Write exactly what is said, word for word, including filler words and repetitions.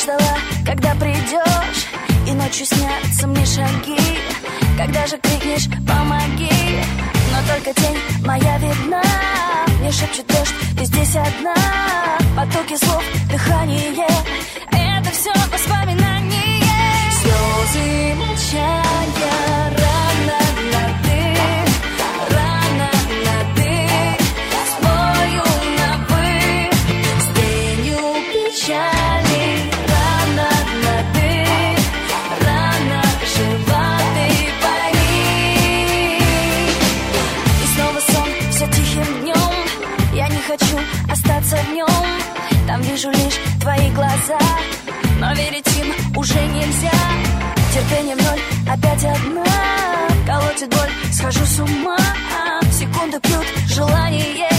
ждала, когда придешь, и ночью снятся мне шаги. Когда же крикнешь «помоги», но только тень моя видна. Мне шепчет дождь, ты здесь одна. Потоки слов, дыхание — это все воспоминания. Слезы, молчания, рано на ты, рано на ты. Спою на вы, с тенью печали. Рано на ты, рано жива ты, пойми. И снова сон, все тихим днем. Я не хочу остаться в нем. Там вижу лишь твои глаза, но верить им уже нельзя. Терпение в ноль, опять одна. Колотит боль, схожу с ума. Секунды пьют желание.